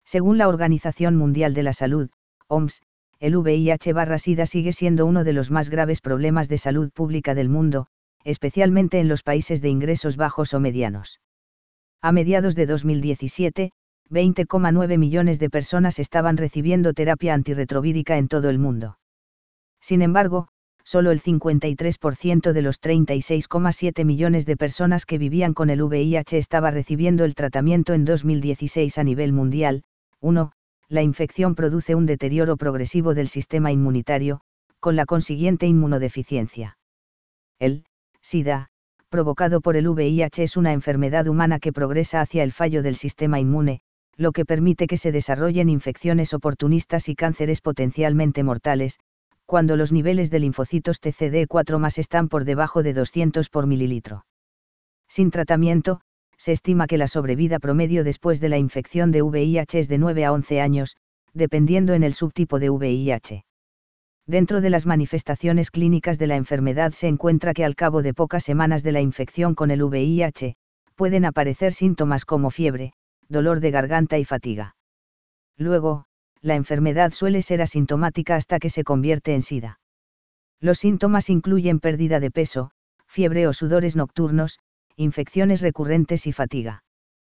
Según la Organización Mundial de la Salud, OMS, el VIH/SIDA sigue siendo uno de los más graves problemas de salud pública del mundo, especialmente en los países de ingresos bajos o medianos. A mediados de 2017, 20,9 millones de personas estaban recibiendo terapia antirretrovírica en todo el mundo. Sin embargo, solo el 53% de los 36,7 millones de personas que vivían con el VIH estaba recibiendo el tratamiento en 2016 a nivel mundial. 1. La infección produce un deterioro progresivo del sistema inmunitario, con la consiguiente inmunodeficiencia. El SIDA, provocado por el VIH, es una enfermedad humana que progresa hacia el fallo del sistema inmune, lo que permite que se desarrollen infecciones oportunistas y cánceres potencialmente mortales, cuando los niveles de linfocitos TCD4+ están por debajo de 200 por mililitro. Sin tratamiento, se estima que la sobrevida promedio después de la infección de VIH es de 9 a 11 años, dependiendo en el subtipo de VIH. Dentro de las manifestaciones clínicas de la enfermedad se encuentra que al cabo de pocas semanas de la infección con el VIH, pueden aparecer síntomas como fiebre, dolor de garganta y fatiga. Luego, la enfermedad suele ser asintomática hasta que se convierte en SIDA. Los síntomas incluyen pérdida de peso, fiebre o sudores nocturnos, infecciones recurrentes y fatiga.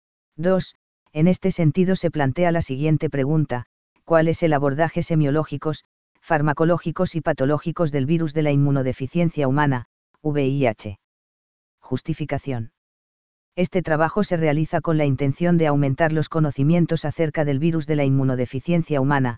2. En este sentido se plantea la siguiente pregunta: ¿cuál es el abordaje semiológicos, farmacológicos y patológicos del virus de la inmunodeficiencia humana, VIH? Justificación. Este trabajo se realiza con la intención de aumentar los conocimientos acerca del virus de la inmunodeficiencia humana,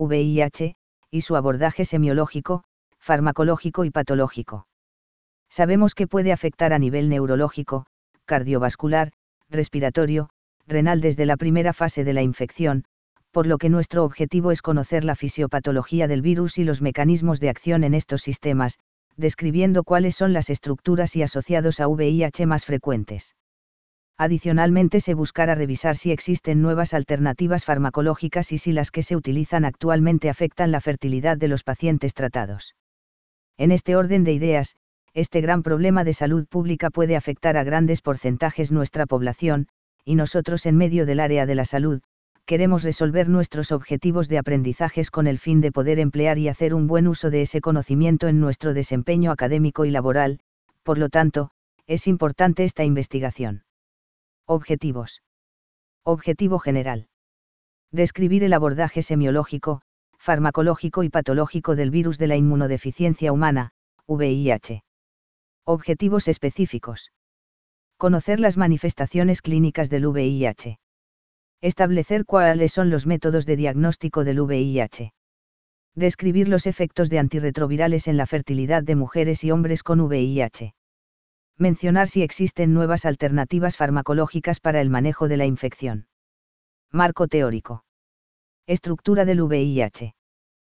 VIH, y su abordaje semiológico, farmacológico y patológico. Sabemos que puede afectar a nivel neurológico, cardiovascular, respiratorio, renal desde la primera fase de la infección, por lo que nuestro objetivo es conocer la fisiopatología del virus y los mecanismos de acción en estos sistemas, describiendo cuáles son las estructuras y asociados a VIH más frecuentes. Adicionalmente se buscará revisar si existen nuevas alternativas farmacológicas y si las que se utilizan actualmente afectan la fertilidad de los pacientes tratados. En este orden de ideas, este gran problema de salud pública puede afectar a grandes porcentajes nuestra población, y nosotros en medio del área de la salud, queremos resolver nuestros objetivos de aprendizajes con el fin de poder emplear y hacer un buen uso de ese conocimiento en nuestro desempeño académico y laboral, por lo tanto, es importante esta investigación. Objetivos. Objetivo general. Describir el abordaje semiológico, farmacológico y patológico del virus de la inmunodeficiencia humana, VIH. Objetivos específicos. Conocer las manifestaciones clínicas del VIH. Establecer cuáles son los métodos de diagnóstico del VIH. Describir los efectos de antirretrovirales en la fertilidad de mujeres y hombres con VIH. Mencionar si existen nuevas alternativas farmacológicas para el manejo de la infección. Marco teórico. Estructura del VIH.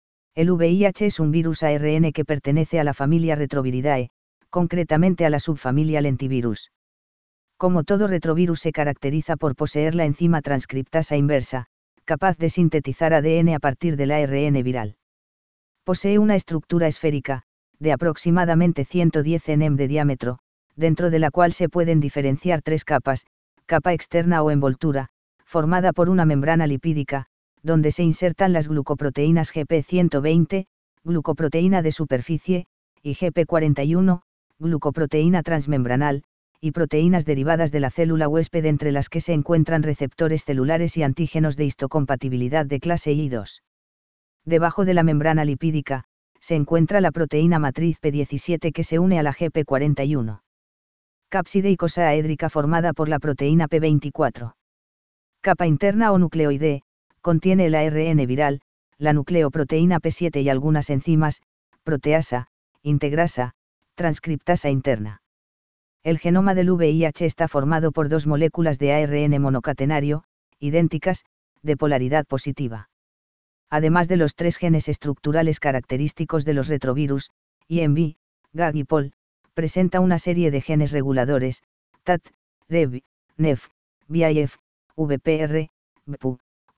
El VIH es un virus ARN que pertenece a la familia Retroviridae, concretamente a la subfamilia Lentivirus. Como todo retrovirus se caracteriza por poseer la enzima transcriptasa inversa, capaz de sintetizar ADN a partir del ARN viral. Posee una estructura esférica, de aproximadamente 110 nm de diámetro, dentro de la cual se pueden diferenciar tres capas: capa externa o envoltura, formada por una membrana lipídica, donde se insertan las glucoproteínas GP120, glucoproteína de superficie, y GP41, glucoproteína transmembranal, y proteínas derivadas de la célula huésped, entre las que se encuentran receptores celulares y antígenos de histocompatibilidad de clase I2. Debajo de la membrana lipídica, se encuentra la proteína matriz P17 que se une a la GP41. Cápside y cosaédrica formada por la proteína P24. Capa interna o nucleoide, contiene el ARN viral, la nucleoproteína P7 y algunas enzimas, proteasa, integrasa, transcriptasa interna. El genoma del VIH está formado por dos moléculas de ARN monocatenario, idénticas, de polaridad positiva. Además de los tres genes estructurales característicos de los retrovirus, IMV, GAG y POL, presenta una serie de genes reguladores, TAT, REV, NEF, VIF, VPR, VPU,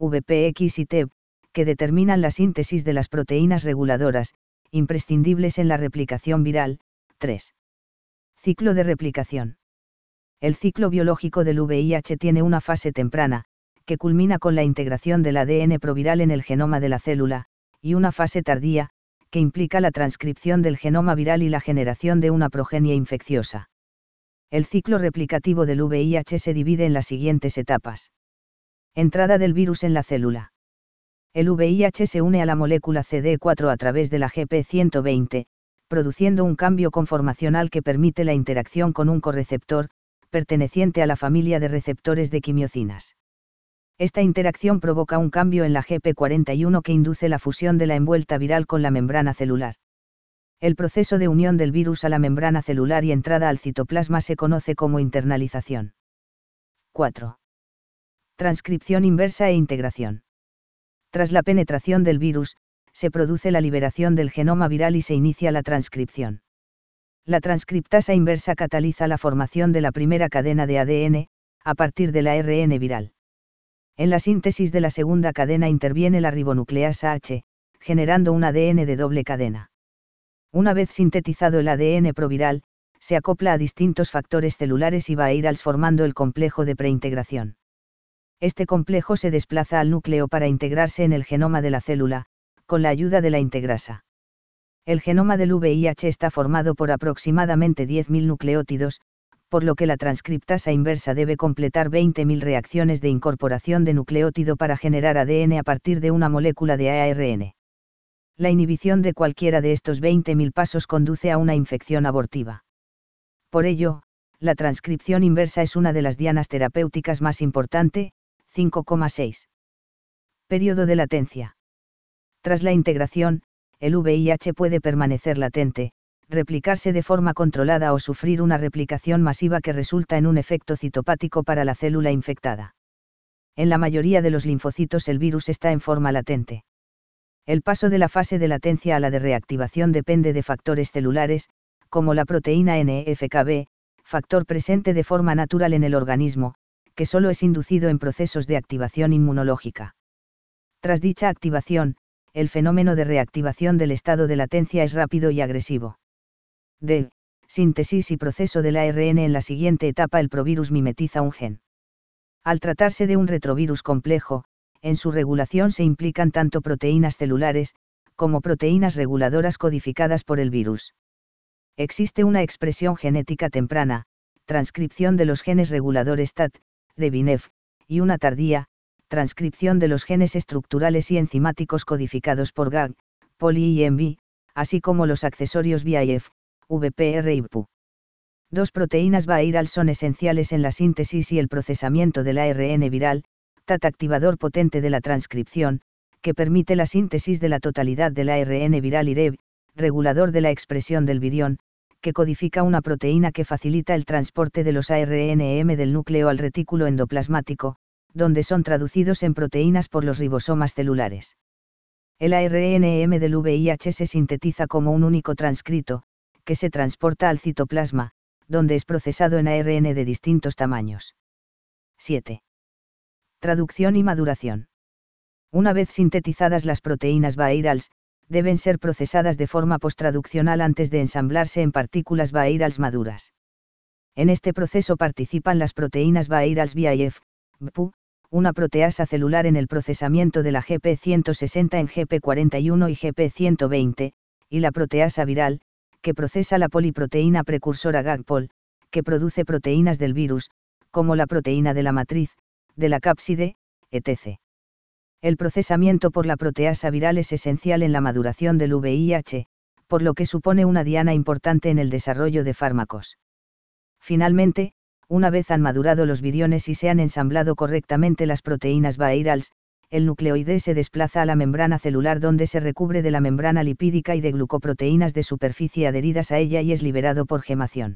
VPX y TEB, que determinan la síntesis de las proteínas reguladoras, imprescindibles en la replicación viral. 3. Ciclo de replicación. El ciclo biológico del VIH tiene una fase temprana, que culmina con la integración del ADN proviral en el genoma de la célula, y una fase tardía, que implica la transcripción del genoma viral y la generación de una progenie infecciosa. El ciclo replicativo del VIH se divide en las siguientes etapas. Entrada del virus en la célula. El VIH se une a la molécula CD4 a través de la GP120, produciendo un cambio conformacional que permite la interacción con un correceptor, perteneciente a la familia de receptores de quimiocinas. Esta interacción provoca un cambio en la GP41 que induce la fusión de la envuelta viral con la membrana celular. El proceso de unión del virus a la membrana celular y entrada al citoplasma se conoce como internalización. 4. Transcripción inversa e integración. Tras la penetración del virus, se produce la liberación del genoma viral y se inicia la transcripción. La transcriptasa inversa cataliza la formación de la primera cadena de ADN, a partir del ARN viral. En la síntesis de la segunda cadena interviene la ribonucleasa H, generando un ADN de doble cadena. Una vez sintetizado el ADN proviral, se acopla a distintos factores celulares y virales formando el complejo de preintegración. Este complejo se desplaza al núcleo para integrarse en el genoma de la célula, con la ayuda de la integrasa. El genoma del VIH está formado por aproximadamente 10.000 nucleótidos, por lo que la transcriptasa inversa debe completar 20.000 reacciones de incorporación de nucleótido para generar ADN a partir de una molécula de ARN. La inhibición de cualquiera de estos 20.000 pasos conduce a una infección abortiva. Por ello, la transcripción inversa es una de las dianas terapéuticas más importante. 5,6. Periodo de latencia. Tras la integración, el VIH puede permanecer latente, replicarse de forma controlada o sufrir una replicación masiva que resulta en un efecto citopático para la célula infectada. En la mayoría de los linfocitos el virus está en forma latente. El paso de la fase de latencia a la de reactivación depende de factores celulares, como la proteína NEFKB, factor presente de forma natural en el organismo, que solo es inducido en procesos de activación inmunológica. Tras dicha activación, el fenómeno de reactivación del estado de latencia es rápido y agresivo. D. Síntesis y proceso del ARN. En la siguiente etapa el provirus mimetiza un gen. Al tratarse de un retrovirus complejo, en su regulación se implican tanto proteínas celulares, como proteínas reguladoras codificadas por el virus. Existe una expresión genética temprana, transcripción de los genes reguladores TAT, de BINEF, y una tardía, transcripción de los genes estructurales y enzimáticos codificados por GAG, POLI y ENVI, así como los accesorios VIF, VPR y PU. Dos proteínas virales son esenciales en la síntesis y el procesamiento del ARN viral, TAT activador potente de la transcripción, que permite la síntesis de la totalidad del ARN viral y REV, regulador de la expresión del virión, que codifica una proteína que facilita el transporte de los ARNM del núcleo al retículo endoplasmático, donde son traducidos en proteínas por los ribosomas celulares. El ARNM del VIH se sintetiza como un único transcrito, que se transporta al citoplasma, donde es procesado en ARN de distintos tamaños. 7. Traducción y maduración. Una vez sintetizadas las proteínas virales, deben ser procesadas de forma posttraduccional antes de ensamblarse en partículas virales maduras. En este proceso participan las proteínas virales VIF, VPU, una proteasa celular en el procesamiento de la GP160 en GP41 y GP120, y la proteasa viral, que procesa la poliproteína precursora GAGPOL, que produce proteínas del virus, como la proteína de la matriz, de la cápside, etc. El procesamiento por la proteasa viral es esencial en la maduración del VIH, por lo que supone una diana importante en el desarrollo de fármacos. Finalmente, una vez han madurado los viriones y se han ensamblado correctamente las proteínas virales, el nucleoide se desplaza a la membrana celular donde se recubre de la membrana lipídica y de glucoproteínas de superficie adheridas a ella y es liberado por gemación.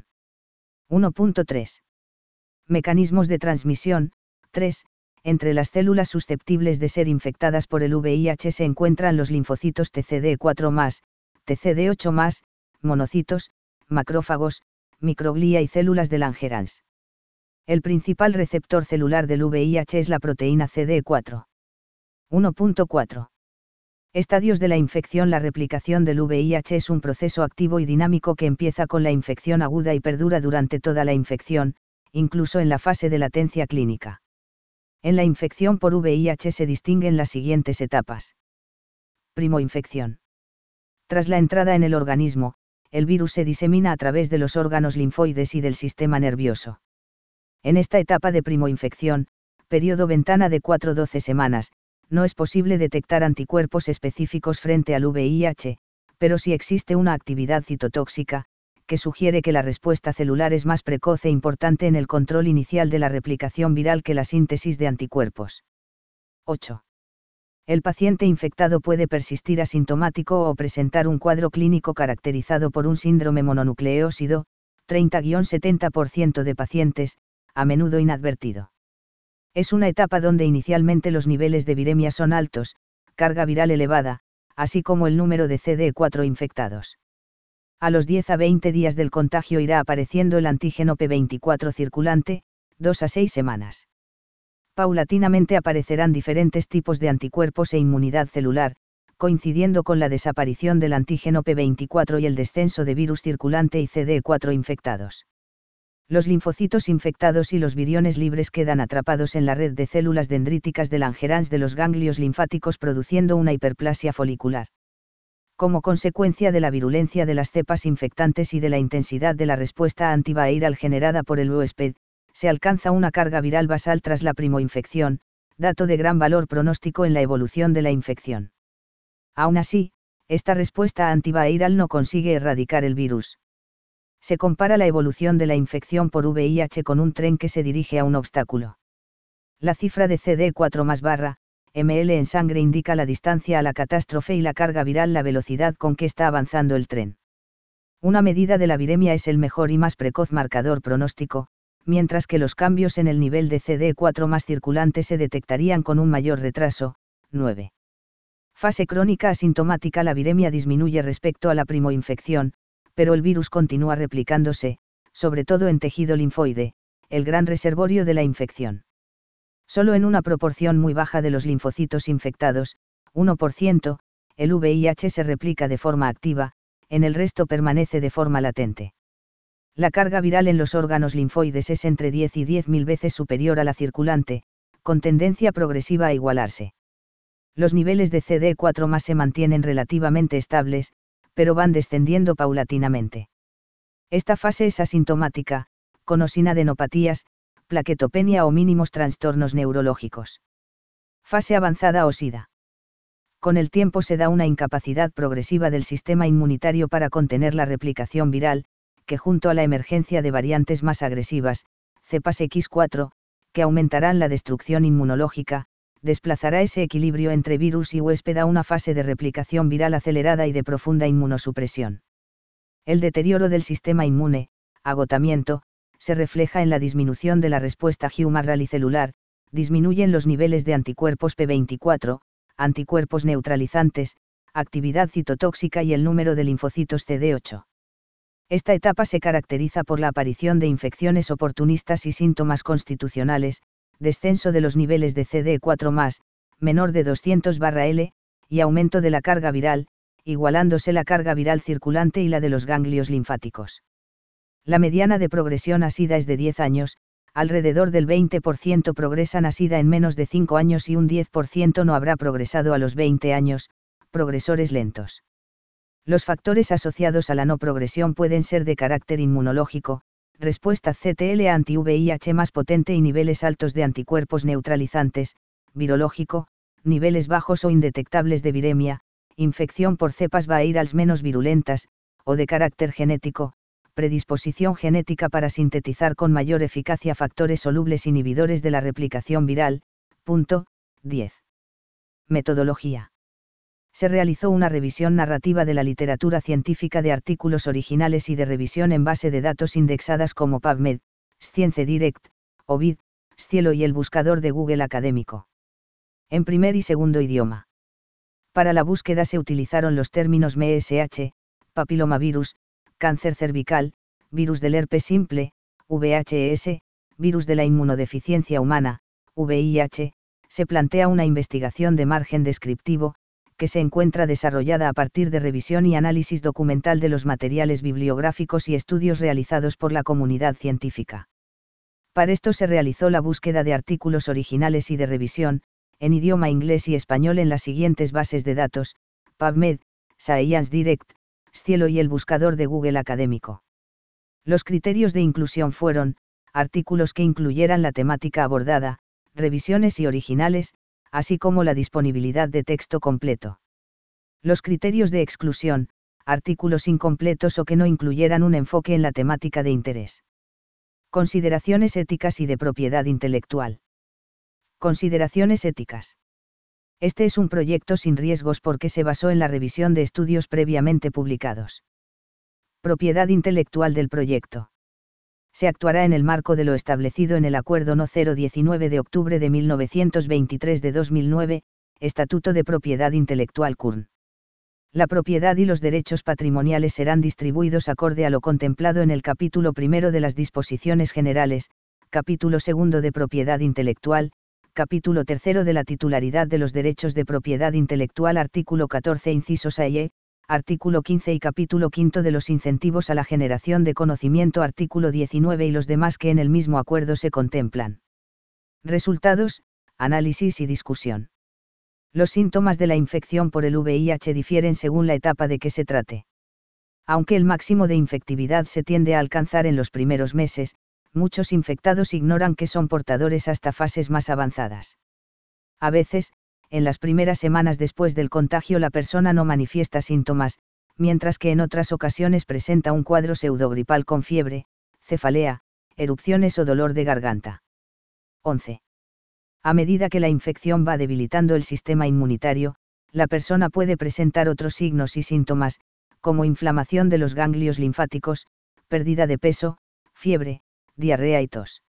1.3. Mecanismos de transmisión. 3. Entre las células susceptibles de ser infectadas por el VIH se encuentran los linfocitos TCD4+, TCD8+, monocitos, macrófagos, microglia y células de Langerhans. El principal receptor celular del VIH es la proteína CD4. 1.4. Estadios de la infección. La replicación del VIH es un proceso activo y dinámico que empieza con la infección aguda y perdura durante toda la infección, incluso en la fase de latencia clínica. En la infección por VIH se distinguen las siguientes etapas. Primoinfección. Tras la entrada en el organismo, el virus se disemina a través de los órganos linfoides y del sistema nervioso. En esta etapa de primoinfección, periodo ventana de 4-12 semanas, no es posible detectar anticuerpos específicos frente al VIH, pero sí existe una actividad citotóxica, que sugiere que la respuesta celular es más precoz e importante en el control inicial de la replicación viral que la síntesis de anticuerpos. 8. El paciente infectado puede persistir asintomático o presentar un cuadro clínico caracterizado por un síndrome mononucleósido, 30-70% de pacientes, a menudo inadvertido. Es una etapa donde inicialmente los niveles de viremia son altos, carga viral elevada, así como el número de CD4 infectados. A los 10 a 20 días del contagio irá apareciendo el antígeno P24 circulante, 2 a 6 semanas. Paulatinamente aparecerán diferentes tipos de anticuerpos e inmunidad celular, coincidiendo con la desaparición del antígeno P24 y el descenso de virus circulante y CD4 infectados. Los linfocitos infectados y los viriones libres quedan atrapados en la red de células dendríticas de Langerhans de los ganglios linfáticos produciendo una hiperplasia folicular. Como consecuencia de la virulencia de las cepas infectantes y de la intensidad de la respuesta antiviral generada por el huésped, se alcanza una carga viral basal tras la primoinfección, dato de gran valor pronóstico en la evolución de la infección. Aún así, esta respuesta antiviral no consigue erradicar el virus. Se compara la evolución de la infección por VIH con un tren que se dirige a un obstáculo. La cifra de CD4 más barra, ml en sangre indica la distancia a la catástrofe y la carga viral la velocidad con que está avanzando el tren. Una medida de la viremia es el mejor y más precoz marcador pronóstico, mientras que los cambios en el nivel de CD4 más circulante se detectarían con un mayor retraso. 9. Fase crónica asintomática. La viremia disminuye respecto a la primoinfección, pero el virus continúa replicándose, sobre todo en tejido linfoide, el gran reservorio de la infección. Solo en una proporción muy baja de los linfocitos infectados, 1%, el VIH se replica de forma activa, en el resto permanece de forma latente. La carga viral en los órganos linfoides es entre 10 y 10.000 veces superior a la circulante, con tendencia progresiva a igualarse. Los niveles de CD4+ se mantienen relativamente estables, pero van descendiendo paulatinamente. Esta fase es asintomática, con o sin adenopatías, plaquetopenia o mínimos trastornos neurológicos. Fase avanzada o SIDA. Con el tiempo se da una incapacidad progresiva del sistema inmunitario para contener la replicación viral, que junto a la emergencia de variantes más agresivas, cepas X4, que aumentarán la destrucción inmunológica, desplazará ese equilibrio entre virus y huésped a una fase de replicación viral acelerada y de profunda inmunosupresión. El deterioro del sistema inmune, agotamiento, se refleja en la disminución de la respuesta humoral y celular, disminuyen los niveles de anticuerpos P24, anticuerpos neutralizantes, actividad citotóxica y el número de linfocitos CD8. Esta etapa se caracteriza por la aparición de infecciones oportunistas y síntomas constitucionales, descenso de los niveles de CD4+, menor de 200/L, y aumento de la carga viral, igualándose la carga viral circulante y la de los ganglios linfáticos. La mediana de progresión a SIDA es de 10 años, alrededor del 20% progresan a SIDA en menos de 5 años y un 10% no habrá progresado a los 20 años, progresores lentos. Los factores asociados a la no progresión pueden ser de carácter inmunológico, respuesta CTL anti-VIH más potente y niveles altos de anticuerpos neutralizantes, virológico, niveles bajos o indetectables de viremia, infección por cepas virales menos virulentas, o de carácter genético, predisposición genética para sintetizar con mayor eficacia factores solubles inhibidores de la replicación viral. Punto 10. Metodología. Se realizó una revisión narrativa de la literatura científica de artículos originales y de revisión en base de datos indexadas como PubMed, ScienceDirect, Ovid, Scielo y el buscador de Google académico. En primer y segundo idioma. Para la búsqueda se utilizaron los términos MSH, papilomavirus, cáncer cervical, virus del herpes simple, VHS, virus de la inmunodeficiencia humana, VIH. Se plantea una investigación de margen descriptivo, que se encuentra desarrollada a partir de revisión y análisis documental de los materiales bibliográficos y estudios realizados por la comunidad científica. Para esto se realizó la búsqueda de artículos originales y de revisión, en idioma inglés y español en las siguientes bases de datos: PubMed, Science Direct, Scielo y el buscador de Google académico. Los criterios de inclusión fueron: artículos que incluyeran la temática abordada, revisiones y originales, así como la disponibilidad de texto completo. Los criterios de exclusión: artículos incompletos o que no incluyeran un enfoque en la temática de interés. Consideraciones éticas y de propiedad intelectual. Consideraciones éticas. Este es un proyecto sin riesgos porque se basó en la revisión de estudios previamente publicados. Propiedad intelectual del proyecto. Se actuará en el marco de lo establecido en el Acuerdo No. 019 de octubre de 1923 de 2009, Estatuto de Propiedad Intelectual CURN. La propiedad y los derechos patrimoniales serán distribuidos acorde a lo contemplado en el capítulo primero de las disposiciones generales, capítulo segundo de propiedad intelectual, capítulo tercero de la titularidad de los derechos de propiedad intelectual, artículo 14 incisos A y E, artículo 15 y capítulo quinto de los incentivos a la generación de conocimiento, artículo 19 y los demás que en el mismo acuerdo se contemplan. Resultados, análisis y discusión. Los síntomas de la infección por el VIH difieren según la etapa de que se trate. Aunque el máximo de infectividad se tiende a alcanzar en los primeros meses, muchos infectados ignoran que son portadores hasta fases más avanzadas. A veces, en las primeras semanas después del contagio la persona no manifiesta síntomas, mientras que en otras ocasiones presenta un cuadro pseudogripal con fiebre, cefalea, erupciones o dolor de garganta. 11. A medida que la infección va debilitando el sistema inmunitario, la persona puede presentar otros signos y síntomas, como inflamación de los ganglios linfáticos, pérdida de peso, fiebre, diarrea y tos.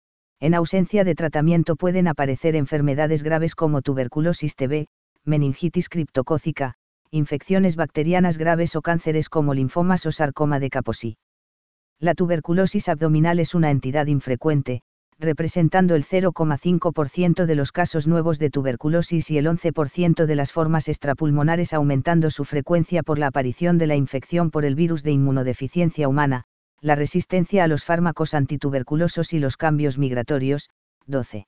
En ausencia de tratamiento pueden aparecer enfermedades graves como tuberculosis TB, meningitis criptocócica, infecciones bacterianas graves o cánceres como linfomas o sarcoma de Kaposi. La tuberculosis abdominal es una entidad infrecuente, representando el 0,5% de los casos nuevos de tuberculosis y el 11% de las formas extrapulmonares, aumentando su frecuencia por la aparición de la infección por el virus de inmunodeficiencia humana, la resistencia a los fármacos antituberculosos y los cambios migratorios. 12.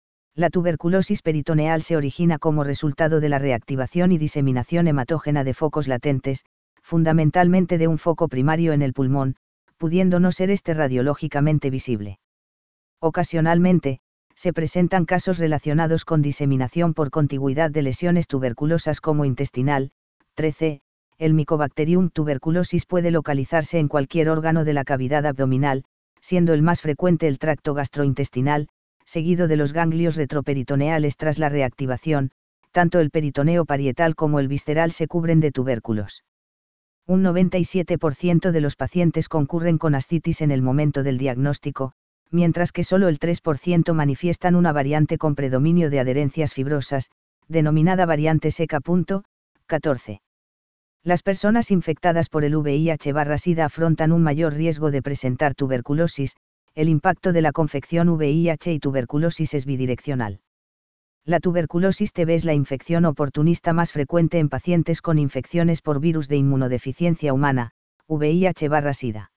La tuberculosis peritoneal se origina como resultado de la reactivación y diseminación hematógena de focos latentes, fundamentalmente de un foco primario en el pulmón, pudiendo no ser este radiológicamente visible. Ocasionalmente, se presentan casos relacionados con diseminación por contigüidad de lesiones tuberculosas como intestinal. 13. El Mycobacterium tuberculosis puede localizarse en cualquier órgano de la cavidad abdominal, siendo el más frecuente el tracto gastrointestinal, seguido de los ganglios retroperitoneales tras la reactivación. Tanto el peritoneo parietal como el visceral se cubren de tubérculos. Un 97% de los pacientes concurren con ascitis en el momento del diagnóstico, mientras que solo el 3% manifiestan una variante con predominio de adherencias fibrosas, denominada variante seca. 14. Las personas infectadas por el VIH/SIDA afrontan un mayor riesgo de presentar tuberculosis. El impacto de la confección VIH y tuberculosis es bidireccional. La tuberculosis TB es la infección oportunista más frecuente en pacientes con infecciones por virus de inmunodeficiencia humana, VIH/SIDA.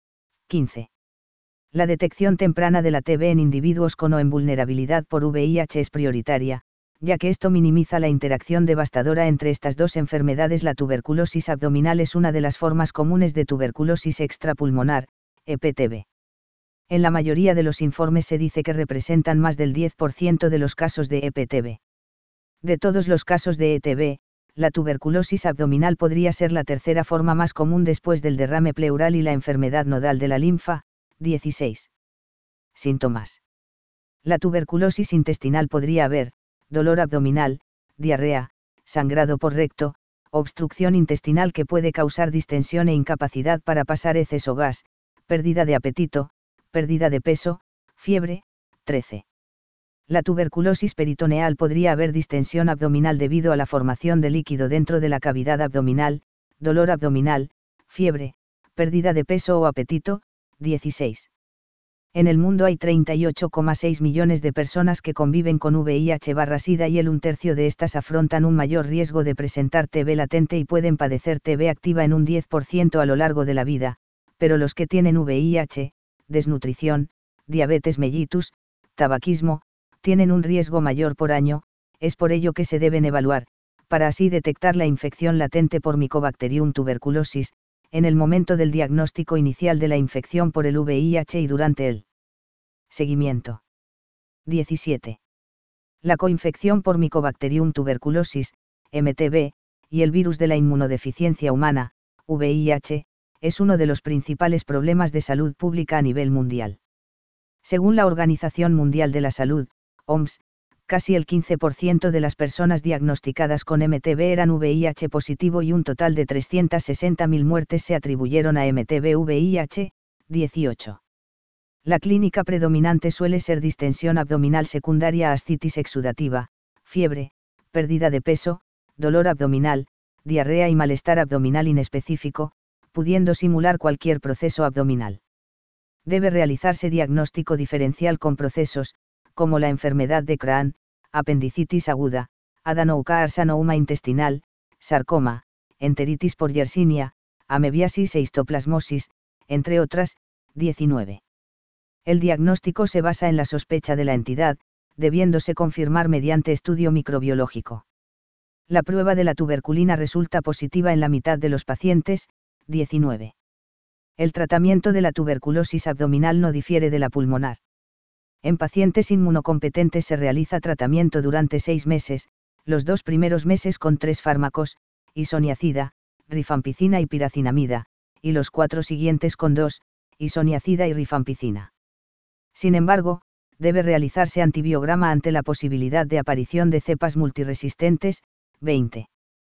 15. La detección temprana de la TB en individuos con o en vulnerabilidad por VIH es prioritaria, ya que esto minimiza la interacción devastadora entre estas dos enfermedades. La tuberculosis abdominal es una de las formas comunes de tuberculosis extrapulmonar, EPTB. En la mayoría de los informes se dice que representan más del 10% de los casos de EPTB. De todos los casos de ETB, la tuberculosis abdominal podría ser la tercera forma más común después del derrame pleural y la enfermedad nodal de la linfa. 16. Síntomas. La tuberculosis intestinal podría haber dolor abdominal, diarrea, sangrado por recto, obstrucción intestinal que puede causar distensión e incapacidad para pasar heces o gas, pérdida de apetito, pérdida de peso, fiebre. 13. La tuberculosis peritoneal podría haber distensión abdominal debido a la formación de líquido dentro de la cavidad abdominal, dolor abdominal, fiebre, pérdida de peso o apetito. 16. En el mundo hay 38,6 millones de personas que conviven con VIH/SIDA y el 1/3 de estas afrontan un mayor riesgo de presentar TB latente y pueden padecer TB activa en un 10% a lo largo de la vida, pero los que tienen VIH, desnutrición, diabetes mellitus, tabaquismo, tienen un riesgo mayor por año, es por ello que se deben evaluar, para así detectar la infección latente por Mycobacterium tuberculosis, en el momento del diagnóstico inicial de la infección por el VIH y durante el seguimiento. 17. La coinfección por Mycobacterium tuberculosis, MTB, y el virus de la inmunodeficiencia humana, VIH, es uno de los principales problemas de salud pública a nivel mundial. Según la Organización Mundial de la Salud, OMS, casi el 15% de las personas diagnosticadas con MTB eran VIH positivo y un total de 360.000 muertes se atribuyeron a MTB-VIH, 18. La clínica predominante suele ser distensión abdominal secundaria a ascitis exudativa, fiebre, pérdida de peso, dolor abdominal, diarrea y malestar abdominal inespecífico, pudiendo simular cualquier proceso abdominal. Debe realizarse diagnóstico diferencial con procesos, como la enfermedad de Crohn, apendicitis aguda, adenocarcinoma intestinal, sarcoma, enteritis por Yersinia, amebiasis e histoplasmosis, entre otras, 19. El diagnóstico se basa en la sospecha de la entidad, debiéndose confirmar mediante estudio microbiológico. La prueba de la tuberculina resulta positiva en la mitad de los pacientes, 19. El tratamiento de la tuberculosis abdominal no difiere de la pulmonar. En pacientes inmunocompetentes se realiza tratamiento durante 6 meses, los 2 primeros meses con 3 fármacos, isoniazida, rifampicina y piracinamida, y los 4 siguientes con 2, isoniazida y rifampicina. Sin embargo, debe realizarse antibiograma ante la posibilidad de aparición de cepas multiresistentes, 20.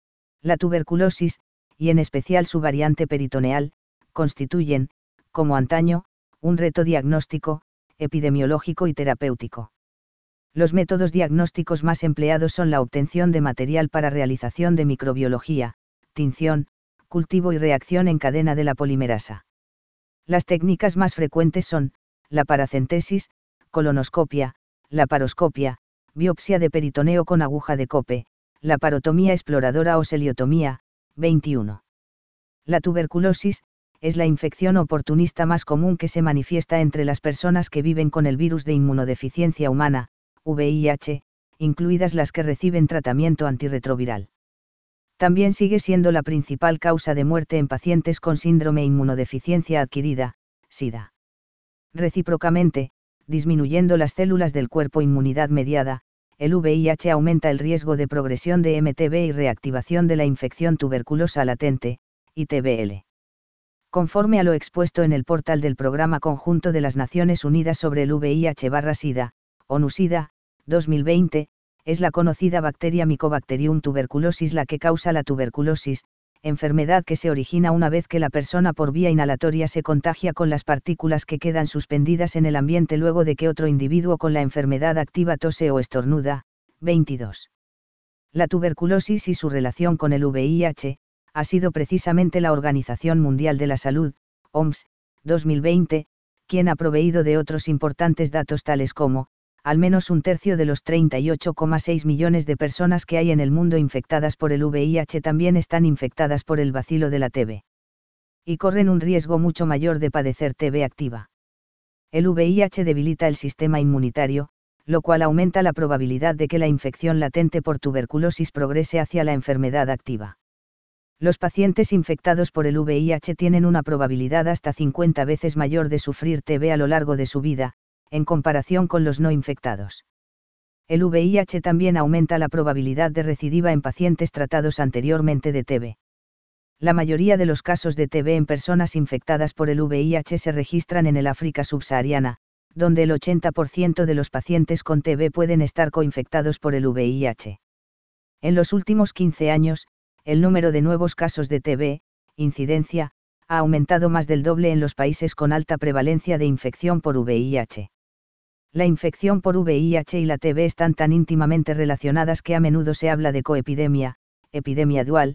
La tuberculosis, y en especial su variante peritoneal, constituyen, como antaño, un reto diagnóstico, epidemiológico y terapéutico. Los métodos diagnósticos más empleados son la obtención de material para realización de microbiología, tinción, cultivo y reacción en cadena de la polimerasa. Las técnicas más frecuentes son, la paracentesis, colonoscopia, laparoscopia, biopsia de peritoneo con aguja de Cope, laparotomía exploradora o celiotomía, 21. La tuberculosis, es la infección oportunista más común que se manifiesta entre las personas que viven con el virus de inmunodeficiencia humana, VIH, incluidas las que reciben tratamiento antirretroviral. También sigue siendo la principal causa de muerte en pacientes con síndrome inmunodeficiencia adquirida, SIDA. Recíprocamente, disminuyendo las células del cuerpo inmunidad mediada, el VIH aumenta el riesgo de progresión de MTB y reactivación de la infección tuberculosa latente, ITBL. Conforme a lo expuesto en el portal del Programa Conjunto de las Naciones Unidas sobre el VIH/SIDA, ONU-SIDA, 2020, es la conocida bacteria Mycobacterium tuberculosis la que causa la tuberculosis, enfermedad que se origina una vez que la persona por vía inhalatoria se contagia con las partículas que quedan suspendidas en el ambiente luego de que otro individuo con la enfermedad activa tose o estornuda. 22. La tuberculosis y su relación con el VIH, ha sido precisamente la Organización Mundial de la Salud, OMS, 2020, quien ha proveído de otros importantes datos tales como, al menos un tercio de los 38,6 millones de personas que hay en el mundo infectadas por el VIH también están infectadas por el bacilo de la TB. Y corren un riesgo mucho mayor de padecer TB activa. El VIH debilita el sistema inmunitario, lo cual aumenta la probabilidad de que la infección latente por tuberculosis progrese hacia la enfermedad activa. Los pacientes infectados por el VIH tienen una probabilidad hasta 50 veces mayor de sufrir TB a lo largo de su vida, en comparación con los no infectados. El VIH también aumenta la probabilidad de recidiva en pacientes tratados anteriormente de TB. La mayoría de los casos de TB en personas infectadas por el VIH se registran en el África subsahariana, donde el 80% de los pacientes con TB pueden estar coinfectados por el VIH. En los últimos 15 años, el número de nuevos casos de TB, incidencia, ha aumentado más del doble en los países con alta prevalencia de infección por VIH. La infección por VIH y la TB están tan íntimamente relacionadas que a menudo se habla de coepidemia, epidemia dual,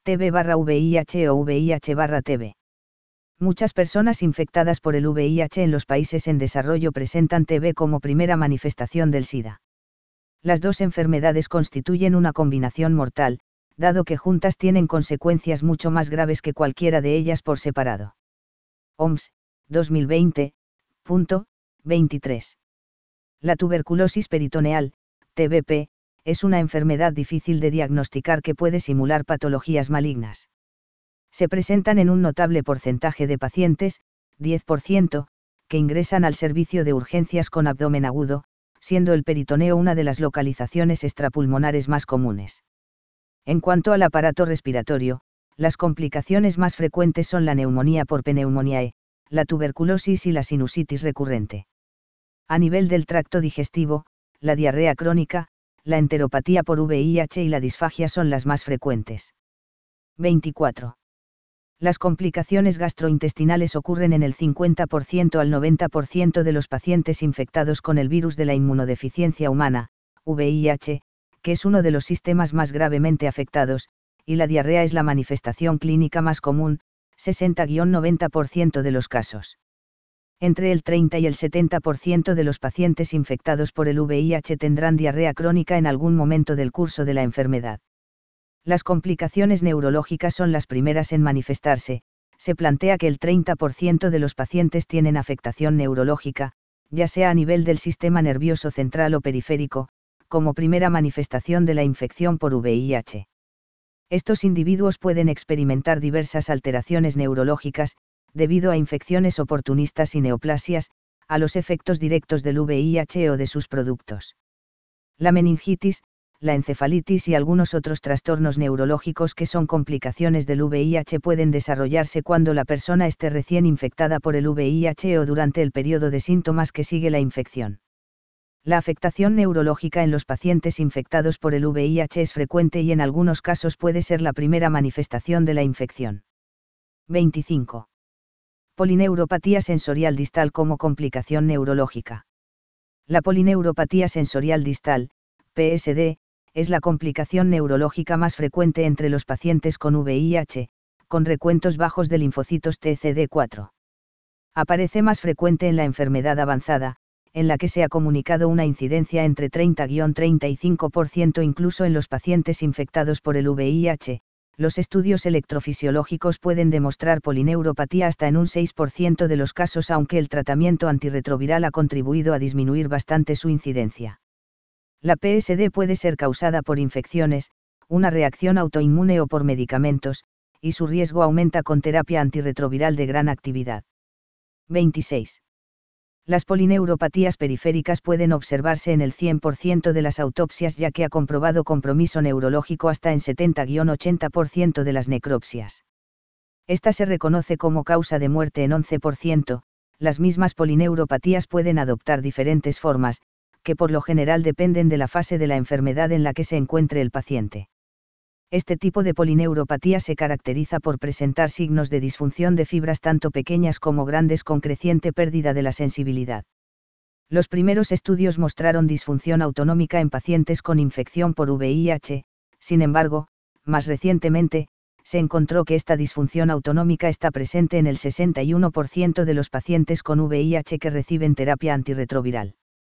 TB/VIH o VIH/TB. Muchas personas infectadas por el VIH en los países en desarrollo presentan TB como primera manifestación del SIDA. Las dos enfermedades constituyen una combinación mortal, dado que juntas tienen consecuencias mucho más graves que cualquiera de ellas por separado. OMS, 2020. 23. La tuberculosis peritoneal, TBP, es una enfermedad difícil de diagnosticar que puede simular patologías malignas. Se presentan en un notable porcentaje de pacientes, 10%, que ingresan al servicio de urgencias con abdomen agudo, siendo el peritoneo una de las localizaciones extrapulmonares más comunes. En cuanto al aparato respiratorio, las complicaciones más frecuentes son la neumonía por pneumoniae, la tuberculosis y la sinusitis recurrente. A nivel del tracto digestivo, la diarrea crónica, la enteropatía por VIH y la disfagia son las más frecuentes. 24. Las complicaciones gastrointestinales ocurren en el 50% al 90% de los pacientes infectados con el virus de la inmunodeficiencia humana, VIH, que es uno de los sistemas más gravemente afectados, y la diarrea es la manifestación clínica más común, 60-90% de los casos. Entre el 30 y el 70% de los pacientes infectados por el VIH tendrán diarrea crónica en algún momento del curso de la enfermedad. Las complicaciones neurológicas son las primeras en manifestarse. Se plantea que el 30% de los pacientes tienen afectación neurológica, ya sea a nivel del sistema nervioso central o periférico, como primera manifestación de la infección por VIH. Estos individuos pueden experimentar diversas alteraciones neurológicas, debido a infecciones oportunistas y neoplasias, a los efectos directos del VIH o de sus productos. La meningitis, la encefalitis y algunos otros trastornos neurológicos que son complicaciones del VIH pueden desarrollarse cuando la persona esté recién infectada por el VIH o durante el periodo de síntomas que sigue la infección. La afectación neurológica en los pacientes infectados por el VIH es frecuente y en algunos casos puede ser la primera manifestación de la infección. 25. Polineuropatía sensorial distal como complicación neurológica. La polineuropatía sensorial distal, PSD, es la complicación neurológica más frecuente entre los pacientes con VIH, con recuentos bajos de linfocitos TCD4. Aparece más frecuente en la enfermedad avanzada, en la que se ha comunicado una incidencia entre 30-35% incluso en los pacientes infectados por el VIH. Los estudios electrofisiológicos pueden demostrar polineuropatía hasta en un 6% de los casos, aunque el tratamiento antirretroviral ha contribuido a disminuir bastante su incidencia. La PSD puede ser causada por infecciones, una reacción autoinmune o por medicamentos, y su riesgo aumenta con terapia antirretroviral de gran actividad. 26. Las polineuropatías periféricas pueden observarse en el 100% de las autopsias, ya que ha comprobado compromiso neurológico hasta en 70-80% de las necropsias. Esta se reconoce como causa de muerte en 11%. Las mismas polineuropatías pueden adoptar diferentes formas, que por lo general dependen de la fase de la enfermedad en la que se encuentre el paciente. Este tipo de polineuropatía se caracteriza por presentar signos de disfunción de fibras tanto pequeñas como grandes con creciente pérdida de la sensibilidad. Los primeros estudios mostraron disfunción autonómica en pacientes con infección por VIH, sin embargo, más recientemente, se encontró que esta disfunción autonómica está presente en el 61% de los pacientes con VIH que reciben terapia antirretroviral.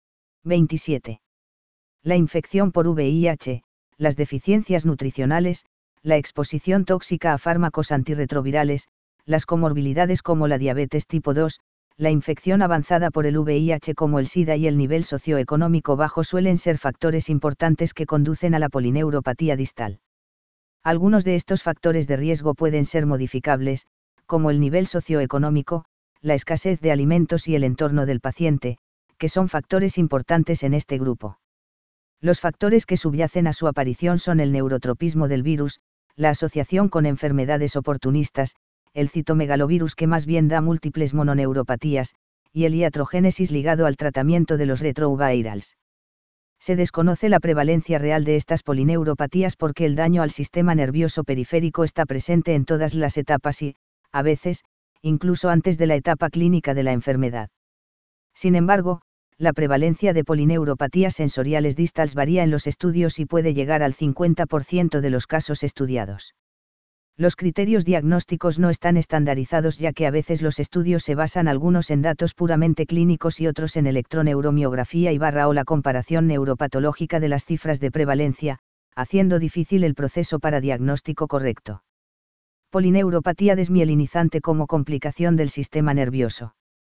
27. La infección por VIH, las deficiencias nutricionales, la exposición tóxica a fármacos antirretrovirales, las comorbilidades como la diabetes tipo 2, la infección avanzada por el VIH como el SIDA y el nivel socioeconómico bajo suelen ser factores importantes que conducen a la polineuropatía distal. Algunos de estos factores de riesgo pueden ser modificables, como el nivel socioeconómico, la escasez de alimentos y el entorno del paciente, que son factores importantes en este grupo. Los factores que subyacen a su aparición son el neurotropismo del virus, la asociación con enfermedades oportunistas, el citomegalovirus que más bien da múltiples mononeuropatías, y el iatrogénesis ligado al tratamiento de los retrovirals. Se desconoce la prevalencia real de estas polineuropatías porque el daño al sistema nervioso periférico está presente en todas las etapas y, a veces, incluso antes de la etapa clínica de la enfermedad. Sin embargo, la prevalencia de polineuropatías sensoriales distals varía en los estudios y puede llegar al 50% de los casos estudiados. Los criterios diagnósticos no están estandarizados, ya que a veces los estudios se basan algunos en datos puramente clínicos y otros en electroneuromiografía o la comparación neuropatológica de las cifras de prevalencia, haciendo difícil el proceso para diagnóstico correcto. Polineuropatía desmielinizante como complicación del sistema nervioso.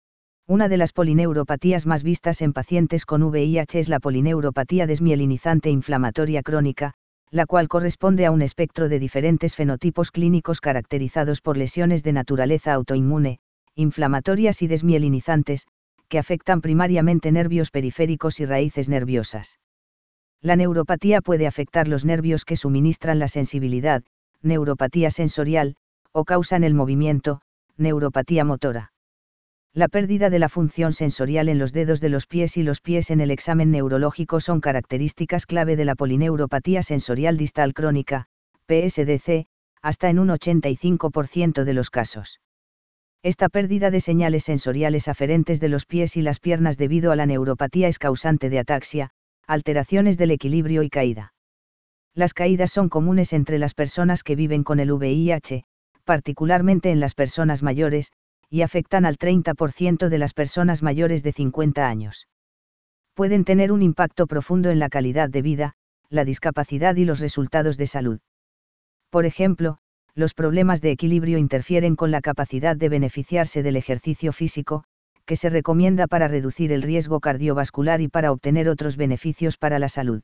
Una de las polineuropatías más vistas en pacientes con VIH es la polineuropatía desmielinizante inflamatoria crónica, la cual corresponde a un espectro de diferentes fenotipos clínicos caracterizados por lesiones de naturaleza autoinmune, inflamatorias y desmielinizantes, que afectan primariamente nervios periféricos y raíces nerviosas. La neuropatía puede afectar los nervios que suministran la sensibilidad, neuropatía sensorial, o causan el movimiento, neuropatía motora. La pérdida de la función sensorial en los dedos de los pies y los pies en el examen neurológico son características clave de la polineuropatía sensorial distal crónica, PSDC, hasta en un 85% de los casos. Esta pérdida de señales sensoriales aferentes de los pies y las piernas debido a la neuropatía es causante de ataxia, alteraciones del equilibrio y caída. Las caídas son comunes entre las personas que viven con el VIH, particularmente en las personas mayores, y afectan al 30% de las personas mayores de 50 años. Pueden tener un impacto profundo en la calidad de vida, la discapacidad y los resultados de salud. Por ejemplo, los problemas de equilibrio interfieren con la capacidad de beneficiarse del ejercicio físico, que se recomienda para reducir el riesgo cardiovascular y para obtener otros beneficios para la salud.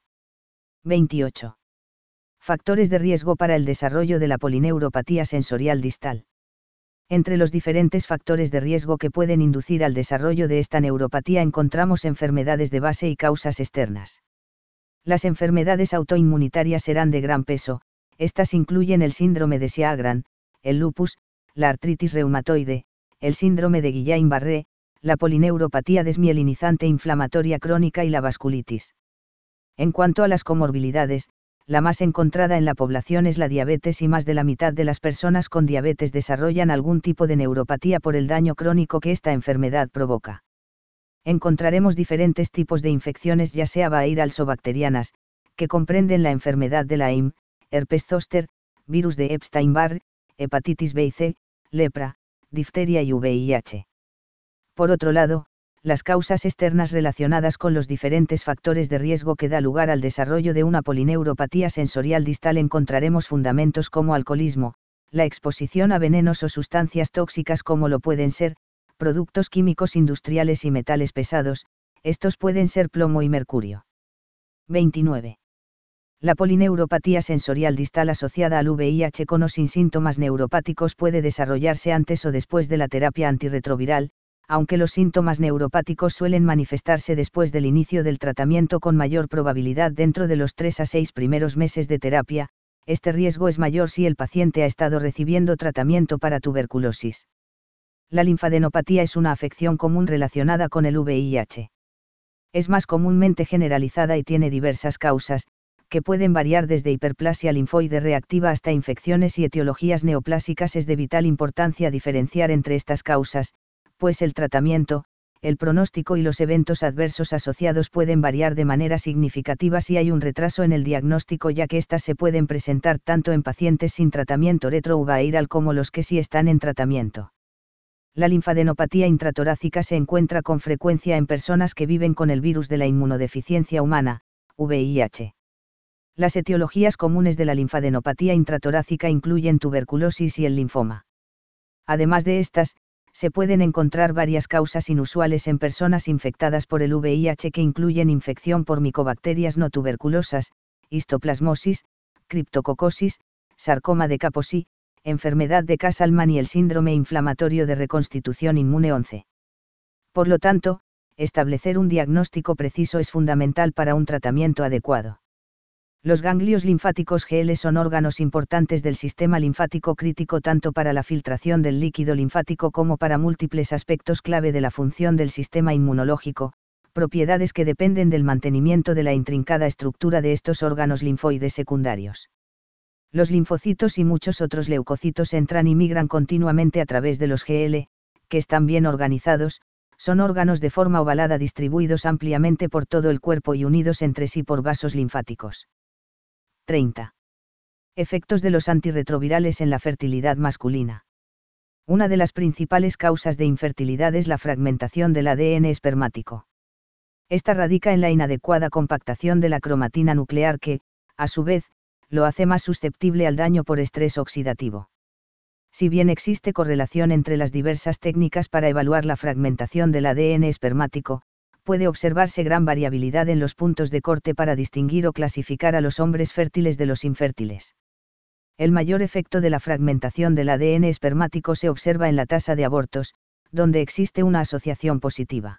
28. Factores de riesgo para el desarrollo de la polineuropatía sensorial distal. Entre los diferentes factores de riesgo que pueden inducir al desarrollo de esta neuropatía encontramos enfermedades de base y causas externas. Las enfermedades autoinmunitarias serán de gran peso, estas incluyen el síndrome de Sjögren, el lupus, la artritis reumatoide, el síndrome de Guillain-Barré, la polineuropatía desmielinizante inflamatoria crónica y la vasculitis. En cuanto a las comorbilidades, la más encontrada en la población es la diabetes y más de la mitad de las personas con diabetes desarrollan algún tipo de neuropatía por el daño crónico que esta enfermedad provoca. Encontraremos diferentes tipos de infecciones ya sea virales o bacterianas, que comprenden la enfermedad de Lyme, herpes zóster, virus de Epstein-Barr, hepatitis B y C, lepra, difteria y VIH. Por otro lado, las causas externas relacionadas con los diferentes factores de riesgo que da lugar al desarrollo de una polineuropatía sensorial distal encontraremos fundamentos como alcoholismo, la exposición a venenos o sustancias tóxicas como lo pueden ser, productos químicos industriales y metales pesados, estos pueden ser plomo y mercurio. 29. La polineuropatía sensorial distal asociada al VIH con o sin síntomas neuropáticos puede desarrollarse antes o después de la terapia antirretroviral, aunque los síntomas neuropáticos suelen manifestarse después del inicio del tratamiento con mayor probabilidad dentro de los 3 a 6 primeros meses de terapia, este riesgo es mayor si el paciente ha estado recibiendo tratamiento para tuberculosis. La linfadenopatía es una afección común relacionada con el VIH. Es más comúnmente generalizada y tiene diversas causas, que pueden variar desde hiperplasia linfoide reactiva hasta infecciones y etiologías neoplásicas. Es de vital importancia diferenciar entre estas causas, pues el tratamiento, el pronóstico y los eventos adversos asociados pueden variar de manera significativa si hay un retraso en el diagnóstico, ya que éstas se pueden presentar tanto en pacientes sin tratamiento retroviral como los que sí están en tratamiento. La linfadenopatía intratorácica se encuentra con frecuencia en personas que viven con el virus de la inmunodeficiencia humana, VIH. Las etiologías comunes de la linfadenopatía intratorácica incluyen tuberculosis y el linfoma. Además de estas, se pueden encontrar varias causas inusuales en personas infectadas por el VIH que incluyen infección por micobacterias no tuberculosas, histoplasmosis, criptococosis, sarcoma de Kaposi, enfermedad de Castleman y el síndrome inflamatorio de reconstitución inmune 11. Por lo tanto, establecer un diagnóstico preciso es fundamental para un tratamiento adecuado. Los ganglios linfáticos GL son órganos importantes del sistema linfático crítico tanto para la filtración del líquido linfático como para múltiples aspectos clave de la función del sistema inmunológico, propiedades que dependen del mantenimiento de la intrincada estructura de estos órganos linfoides secundarios. Los linfocitos y muchos otros leucocitos entran y migran continuamente a través de los GL, que están bien organizados, son órganos de forma ovalada distribuidos ampliamente por todo el cuerpo y unidos entre sí por vasos linfáticos. 30. Efectos de los antirretrovirales en la fertilidad masculina. Una de las principales causas de infertilidad es la fragmentación del ADN espermático. Esta radica en la inadecuada compactación de la cromatina nuclear que, a su vez, lo hace más susceptible al daño por estrés oxidativo. Si bien existe correlación entre las diversas técnicas para evaluar la fragmentación del ADN espermático, puede observarse gran variabilidad en los puntos de corte para distinguir o clasificar a los hombres fértiles de los infértiles. El mayor efecto de la fragmentación del ADN espermático se observa en la tasa de abortos, donde existe una asociación positiva.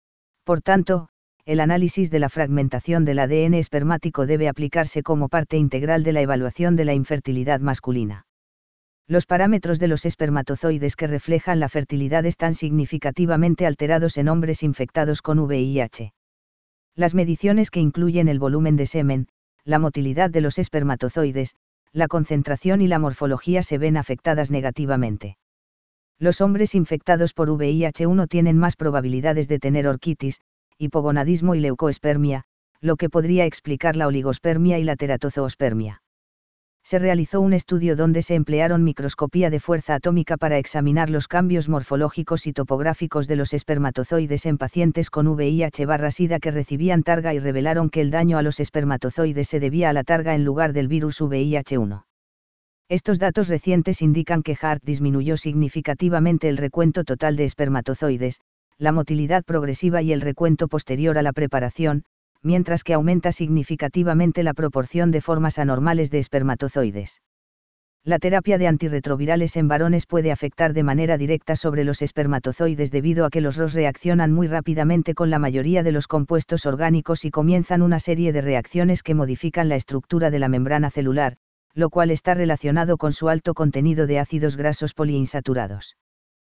Por tanto, el análisis de la fragmentación del ADN espermático debe aplicarse como parte integral de la evaluación de la infertilidad masculina. Los parámetros de los espermatozoides que reflejan la fertilidad están significativamente alterados en hombres infectados con VIH. Las mediciones que incluyen el volumen de semen, la motilidad de los espermatozoides, la concentración y la morfología se ven afectadas negativamente. Los hombres infectados por VIH-1 tienen más probabilidades de tener orquitis, hipogonadismo y leucoespermia, lo que podría explicar la oligospermia y la teratozoospermia. Se realizó un estudio donde se emplearon microscopía de fuerza atómica para examinar los cambios morfológicos y topográficos de los espermatozoides en pacientes con VIH/SIDA que recibían targa y revelaron que el daño a los espermatozoides se debía a la targa en lugar del virus VIH-1. Estos datos recientes indican que HART disminuyó significativamente el recuento total de espermatozoides, la motilidad progresiva y el recuento posterior a la preparación, mientras que aumenta significativamente la proporción de formas anormales de espermatozoides. La terapia de antirretrovirales en varones puede afectar de manera directa sobre los espermatozoides debido a que los ROS reaccionan muy rápidamente con la mayoría de los compuestos orgánicos y comienzan una serie de reacciones que modifican la estructura de la membrana celular, lo cual está relacionado con su alto contenido de ácidos grasos poliinsaturados.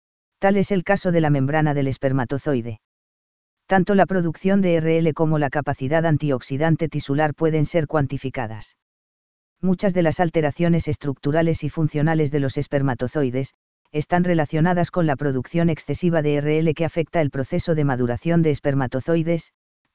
Tal es el caso de la membrana del espermatozoide. Tanto la producción de RL como la capacidad antioxidante tisular pueden ser cuantificadas. Muchas de las alteraciones estructurales y funcionales de los espermatozoides están relacionadas con la producción excesiva de RL que afecta el proceso de maduración de espermatozoides.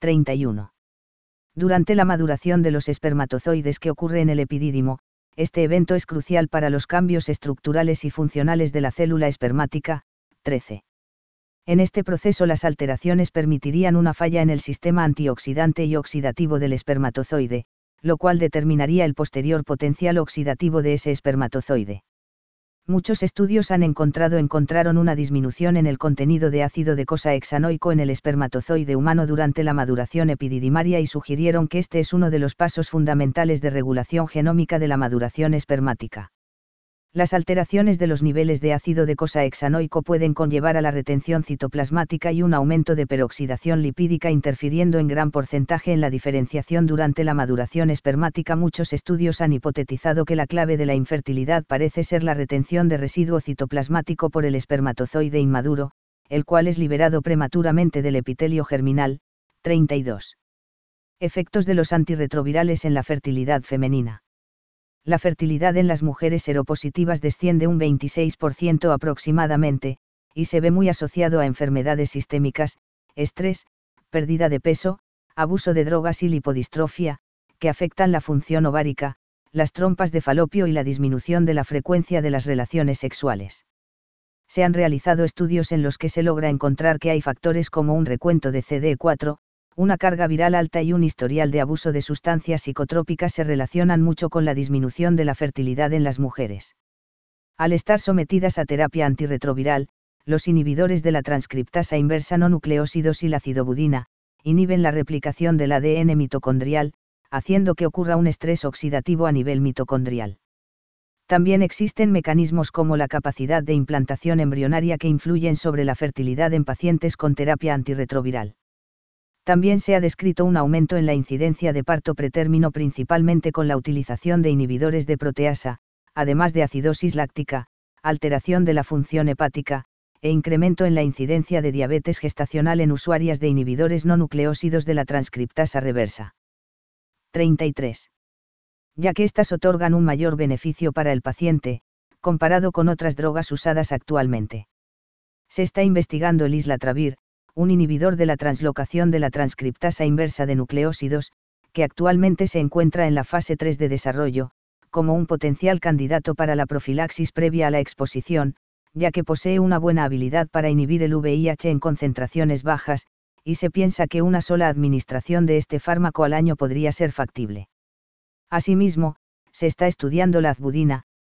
31. Durante la maduración de los espermatozoides que ocurre en el epidídimo, este evento es crucial para los cambios estructurales y funcionales de la célula espermática. 13. En este proceso las alteraciones permitirían una falla en el sistema antioxidante y oxidativo del espermatozoide, lo cual determinaría el posterior potencial oxidativo de ese espermatozoide. Muchos estudios encontraron una disminución en el contenido de ácido docosahexanoico en el espermatozoide humano durante la maduración epididimaria y sugirieron que este es uno de los pasos fundamentales de regulación genómica de la maduración espermática. Las alteraciones de los niveles de ácido docosahexanoico pueden conllevar a la retención citoplasmática y un aumento de peroxidación lipídica interfiriendo en gran porcentaje en la diferenciación durante la maduración espermática. Muchos estudios han hipotetizado que la clave de la infertilidad parece ser la retención de residuo citoplasmático por el espermatozoide inmaduro, el cual es liberado prematuramente del epitelio germinal. 32. Efectos de los antirretrovirales en la fertilidad femenina. La fertilidad en las mujeres seropositivas desciende un 26% aproximadamente, y se ve muy asociado a enfermedades sistémicas, estrés, pérdida de peso, abuso de drogas y lipodistrofia, que afectan la función ovárica, las trompas de falopio y la disminución de la frecuencia de las relaciones sexuales. Se han realizado estudios en los que se logra encontrar que hay factores como un recuento de CD4, una carga viral alta y un historial de abuso de sustancias psicotrópicas se relacionan mucho con la disminución de la fertilidad en las mujeres. Al estar sometidas a terapia antirretroviral, los inhibidores de la transcriptasa inversa no nucleósidos y la cidobudina, inhiben la replicación del ADN mitocondrial, haciendo que ocurra un estrés oxidativo a nivel mitocondrial. También existen mecanismos como la capacidad de implantación embrionaria que influyen sobre la fertilidad en pacientes con terapia antirretroviral. También se ha descrito un aumento en la incidencia de parto pretérmino principalmente con la utilización de inhibidores de proteasa, además de acidosis láctica, alteración de la función hepática, e incremento en la incidencia de diabetes gestacional en usuarias de inhibidores no nucleósidos de la transcriptasa reversa. 33. Ya que éstas otorgan un mayor beneficio para el paciente, comparado con otras drogas usadas actualmente. Se está investigando el islatravir, un inhibidor de la translocación de la transcriptasa inversa de nucleósidos, que actualmente se encuentra en la fase 3 de desarrollo, como un potencial candidato para la profilaxis previa a la exposición, ya que posee una buena habilidad para inhibir el VIH en concentraciones bajas, y se piensa que una sola administración de este fármaco al año podría ser factible. Asimismo, se está estudiando la azbudina,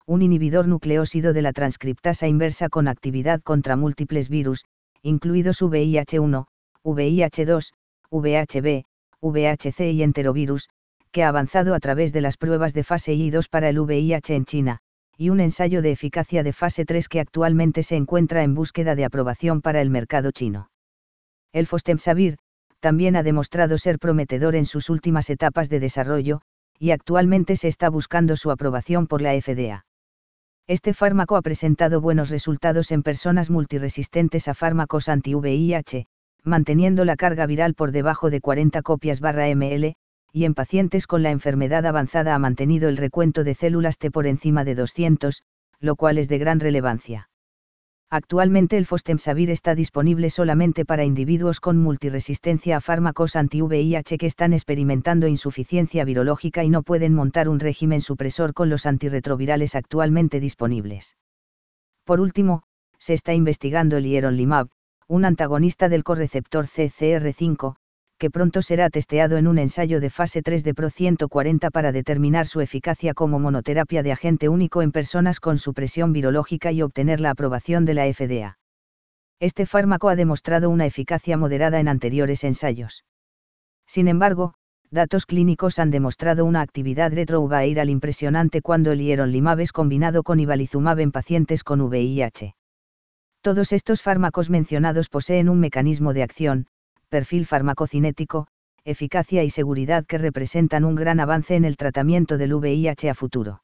un inhibidor nucleósido de la transcriptasa inversa con actividad contra múltiples virus, incluidos VIH1, VIH2, VHB, VHC y enterovirus, que ha avanzado a través de las pruebas de fase I2 para el VIH en China, y un ensayo de eficacia de fase 3 que actualmente se encuentra en búsqueda de aprobación para el mercado chino. El fostemsavir también ha demostrado ser prometedor en sus últimas etapas de desarrollo, y actualmente se está buscando su aprobación por la FDA. Este fármaco ha presentado buenos resultados en personas multiresistentes a fármacos anti-VIH, manteniendo la carga viral por debajo de 40 copias/ml, y en pacientes con la enfermedad avanzada ha mantenido el recuento de células T por encima de 200, lo cual es de gran relevancia. Actualmente el fostemsavir está disponible solamente para individuos con multiresistencia a fármacos anti-VIH que están experimentando insuficiencia virológica y no pueden montar un régimen supresor con los antirretrovirales actualmente disponibles. Por último, se está investigando el hieronlimab, un antagonista del correceptor CCR5, que pronto será testeado en un ensayo de fase 3 de PRO 140 para determinar su eficacia como monoterapia de agente único en personas con supresión virológica y obtener la aprobación de la FDA. Este fármaco ha demostrado una eficacia moderada en anteriores ensayos. Sin embargo, datos clínicos han demostrado una actividad retroviral impresionante cuando el hieronlimab es combinado con ibalizumab en pacientes con VIH. Todos estos fármacos mencionados poseen un mecanismo de acción, perfil farmacocinético, eficacia y seguridad que representan un gran avance en el tratamiento del VIH a futuro.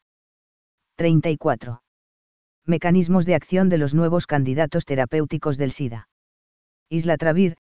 34. Mecanismos de acción de los nuevos candidatos terapéuticos del SIDA. Islatravir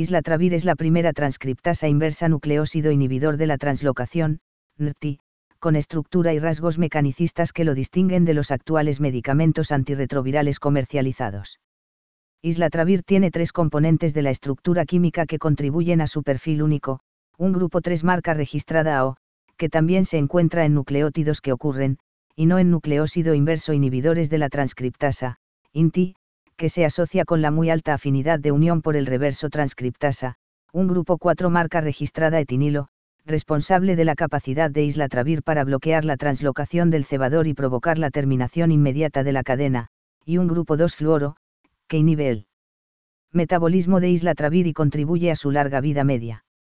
es la primera transcriptasa inversa nucleósido inhibidor de la translocación, NRTI, con estructura y rasgos mecanicistas que lo distinguen de los actuales medicamentos antirretrovirales comercializados. Islatravir tiene 3 componentes de la estructura química que contribuyen a su perfil único, un grupo 3 marca registrada AO, que también se encuentra en nucleótidos que ocurren, y no en nucleósido inverso inhibidores de la transcriptasa, INTI, que se asocia con la muy alta afinidad de unión por el reverso transcriptasa, un grupo 4 marca registrada etinilo, responsable de la capacidad de islatravir para bloquear la translocación del cebador y provocar la terminación inmediata de la cadena, y un grupo 2 fluoro, que inhibe el metabolismo de islatravir y contribuye a su larga vida media.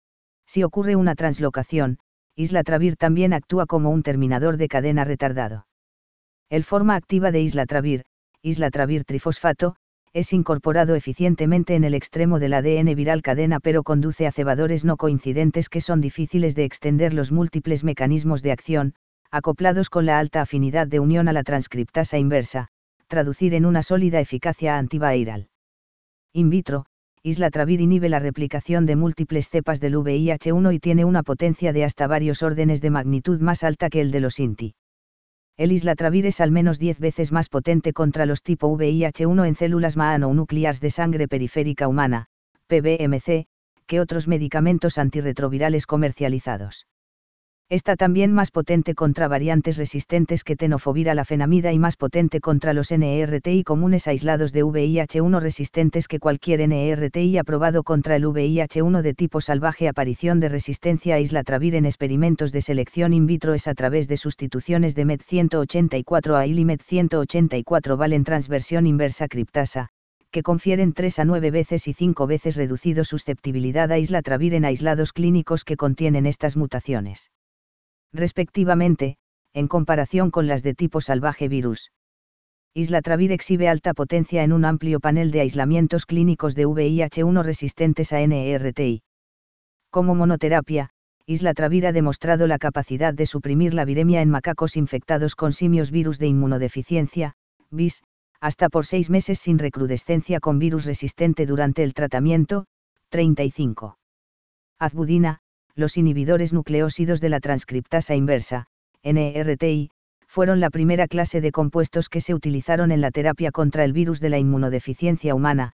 Si ocurre una translocación, islatravir también actúa como un terminador de cadena retardado. El forma activa de islatravir trifosfato, es incorporado eficientemente en el extremo del ADN viral cadena pero conduce a cebadores no coincidentes que son difíciles de extender los múltiples mecanismos de acción, acoplados con la alta afinidad de unión a la transcriptasa inversa, traducir en una sólida eficacia antiviral. In vitro, islatravir inhibe la replicación de múltiples cepas del VIH1 y tiene una potencia de hasta varios órdenes de magnitud más alta que el de los INTI. El islatravir es al menos 10 veces más potente contra los tipo VIH1 en células mononucleares de sangre periférica humana, PBMC, que otros medicamentos antirretrovirales comercializados. Está también más potente contra variantes resistentes que tenofovir a la fenamida y más potente contra los NERTI comunes aislados de VIH1 resistentes que cualquier NERTI aprobado contra el VIH1 de tipo salvaje. Aparición de resistencia a islatravir en experimentos de selección in vitro es a través de sustituciones de MET184 y MET184 valen transversión inversa criptasa, que confieren 3 a 9 veces y 5 veces reducido susceptibilidad a islatravir en aislados clínicos que contienen estas mutaciones, respectivamente, en comparación con las de tipo salvaje virus. Islatravir exhibe alta potencia en un amplio panel de aislamientos clínicos de VIH1 resistentes a NERTI. Como monoterapia, islatravir ha demostrado la capacidad de suprimir la viremia en macacos infectados con simios virus de inmunodeficiencia, VIS, hasta por 6 meses sin recrudescencia con virus resistente durante el tratamiento. 35. Azbudina. Los inhibidores nucleósidos de la transcriptasa inversa, NERTI, fueron la primera clase de compuestos que se utilizaron en la terapia contra el virus de la inmunodeficiencia humana,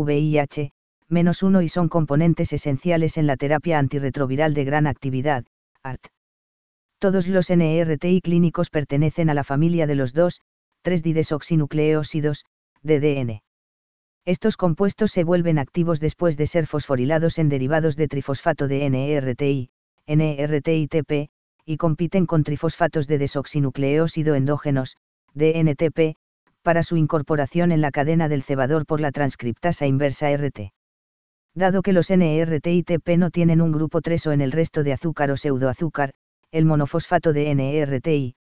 VIH-1 y son componentes esenciales en la terapia antirretroviral de gran actividad, ART. Todos los NERTI clínicos pertenecen a la familia de los 2,3-didesoxinucleósidos, DDN. Estos compuestos se vuelven activos después de ser fosforilados en derivados de trifosfato de NERTI, NERTI-TP, y compiten con trifosfatos de desoxinucleósido endógenos, DNTP, para su incorporación en la cadena del cebador por la transcriptasa inversa RT. Dado que los NRT y TP no tienen un grupo 3 o en el resto de azúcar o pseudoazúcar, el monofosfato de NRTI,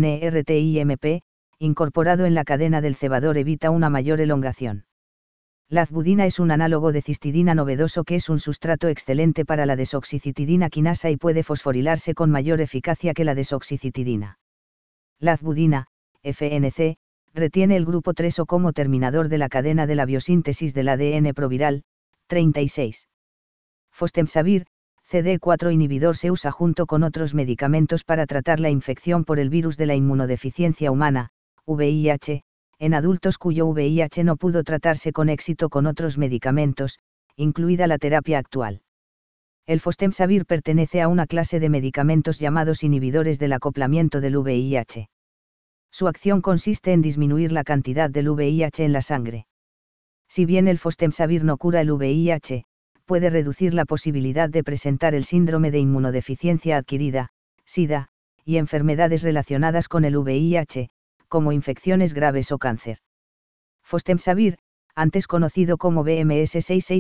NRTI-MP, incorporado en la cadena del cebador evita una mayor elongación. La azbudina es un análogo de cistidina novedoso que es un sustrato excelente para la desoxicitidina quinasa y puede fosforilarse con mayor eficacia que la desoxicitidina. La azbudina, FNC, retiene el grupo 3 o como terminador de la cadena de la biosíntesis del ADN proviral. 36. Fostemsavir, CD4 inhibidor se usa junto con otros medicamentos para tratar la infección por el virus de la inmunodeficiencia humana, VIH, en adultos cuyo VIH no pudo tratarse con éxito con otros medicamentos, incluida la terapia actual. El fostemsavir pertenece a una clase de medicamentos llamados inhibidores del acoplamiento del VIH. Su acción consiste en disminuir la cantidad del VIH en la sangre. Si bien el fostemsavir no cura el VIH, puede reducir la posibilidad de presentar el síndrome de inmunodeficiencia adquirida, SIDA, y enfermedades relacionadas con el VIH, como infecciones graves o cáncer. Fostemsavir, antes conocido como BMS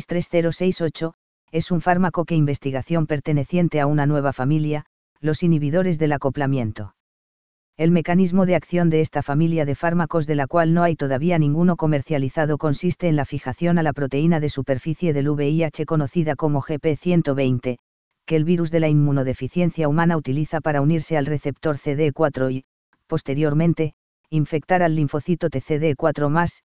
663068, es un fármaco que investigación perteneciente a una nueva familia, los inhibidores del acoplamiento. El mecanismo de acción de esta familia de fármacos, de la cual no hay todavía ninguno comercializado, consiste en la fijación a la proteína de superficie del VIH conocida como GP120, que el virus de la inmunodeficiencia humana utiliza para unirse al receptor CD4 y, posteriormente, infectar al linfocito TCD4+,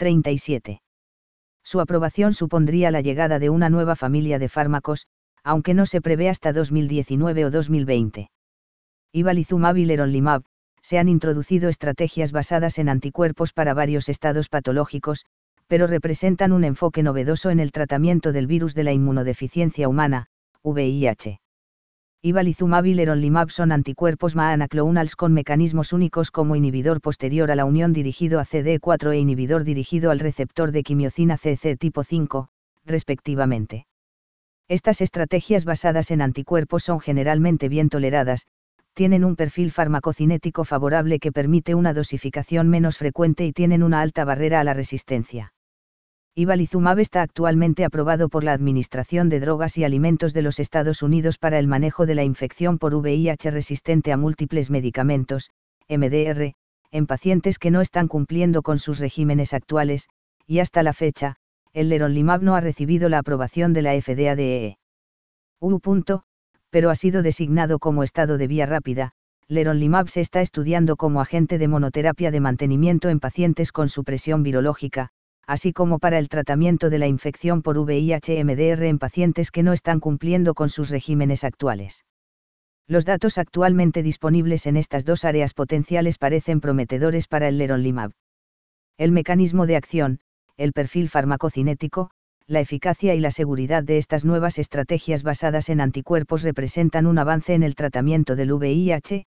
37. Su aprobación supondría la llegada de una nueva familia de fármacos, aunque no se prevé hasta 2019 o 2020. Ibalizumab y leronlimab, se han introducido estrategias basadas en anticuerpos para varios estados patológicos, pero representan un enfoque novedoso en el tratamiento del virus de la inmunodeficiencia humana, VIH. Ibalizumab y leronlimab son anticuerpos monoclonales con mecanismos únicos como inhibidor posterior a la unión dirigido a CD4 e inhibidor dirigido al receptor de quimiocina CC tipo 5, respectivamente. Estas estrategias basadas en anticuerpos son generalmente bien toleradas, tienen un perfil farmacocinético favorable que permite una dosificación menos frecuente y tienen una alta barrera a la resistencia. Ibalizumab está actualmente aprobado por la Administración de Drogas y Alimentos de los Estados Unidos para el manejo de la infección por VIH resistente a múltiples medicamentos, MDR, en pacientes que no están cumpliendo con sus regímenes actuales, y hasta la fecha, el leronlimab no ha recibido la aprobación de la FDA. Pero ha sido designado como estado de vía rápida. Leronlimab se está estudiando como agente de monoterapia de mantenimiento en pacientes con supresión virológica, así como para el tratamiento de la infección por VIH-MDR en pacientes que no están cumpliendo con sus regímenes actuales. Los datos actualmente disponibles en estas dos áreas potenciales parecen prometedores para el leronlimab. El mecanismo de acción, el perfil farmacocinético, la eficacia y la seguridad de estas nuevas estrategias basadas en anticuerpos representan un avance en el tratamiento del VIH.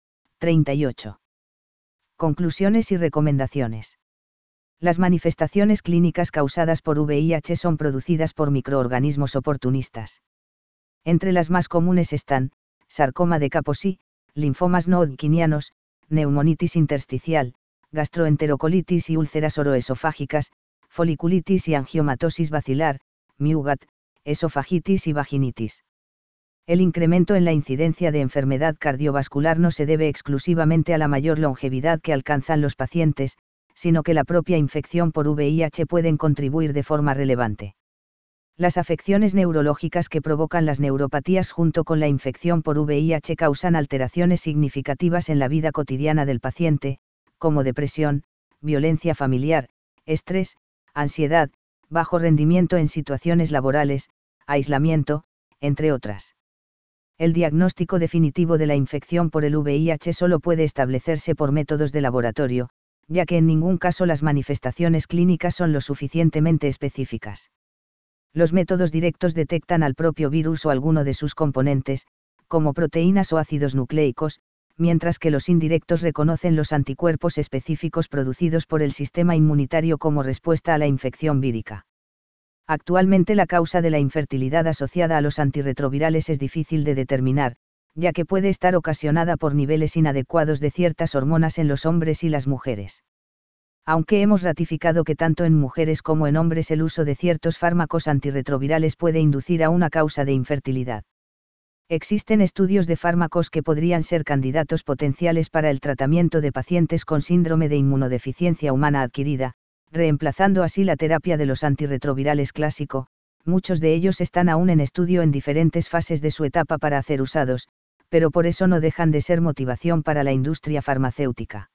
38. Conclusiones y recomendaciones. Las manifestaciones clínicas causadas por VIH son producidas por microorganismos oportunistas. Entre las más comunes están, sarcoma de Kaposi, linfomas no hodgkinianos, neumonitis intersticial, gastroenterocolitis y úlceras oroesofágicas, foliculitis y angiomatosis bacilar, MIUGAT, esofagitis y vaginitis. El incremento en la incidencia de enfermedad cardiovascular no se debe exclusivamente a la mayor longevidad que alcanzan los pacientes, sino que la propia infección por VIH pueden contribuir de forma relevante. Las afecciones neurológicas que provocan las neuropatías junto con la infección por VIH causan alteraciones significativas en la vida cotidiana del paciente, como depresión, violencia familiar, estrés, ansiedad, bajo rendimiento en situaciones laborales, aislamiento, entre otras. El diagnóstico definitivo de la infección por el VIH solo puede establecerse por métodos de laboratorio, ya que en ningún caso las manifestaciones clínicas son lo suficientemente específicas. Los métodos directos detectan al propio virus o alguno de sus componentes, como proteínas o ácidos nucleicos, mientras que los indirectos reconocen los anticuerpos específicos producidos por el sistema inmunitario como respuesta a la infección vírica. Actualmente la causa de la infertilidad asociada a los antirretrovirales es difícil de determinar, ya que puede estar ocasionada por niveles inadecuados de ciertas hormonas en los hombres y las mujeres. Aunque hemos ratificado que tanto en mujeres como en hombres el uso de ciertos fármacos antirretrovirales puede inducir a una causa de infertilidad. Existen estudios de fármacos que podrían ser candidatos potenciales para el tratamiento de pacientes con síndrome de inmunodeficiencia humana adquirida, reemplazando así la terapia de los antirretrovirales clásico. Muchos de ellos están aún en estudio en diferentes fases de su etapa para ser usados, pero por eso no dejan de ser motivación para la industria farmacéutica.